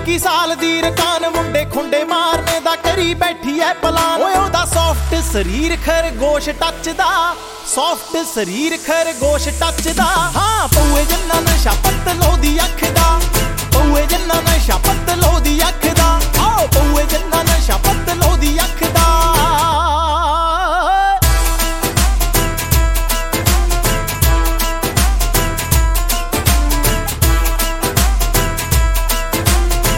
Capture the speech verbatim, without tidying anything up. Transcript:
ਇੱਕੀ ਸਾਲ ਦੀ ਰਕਾਨ ਮੁੰਡੇ ਖੁੰਡੇ ਮਾਰਨੇ ਦਾ ਕਰੀ ਬੈਠੀ ਐ ਪਲਾਨ ਓਏ ਉਹਦਾ ਸੌਫਟ ਸਰੀਰ ਖਰਗੋਸ਼ ਟੱਚਦਾ ਸੌਫਟ ਸਰੀਰ ਖਰਗੋਸ਼ ਟੱਚਦਾ ਹਾਂ ਪਊਏ ਜਿੰਨਾ ਨਸ਼ਾ ਪੱਤਲੋਂ ਦੀ ਅੱਖ ਦਾ ਪਊਏ ਜਿੰਨਾ ਨਸ਼ਾ ਪੱਤ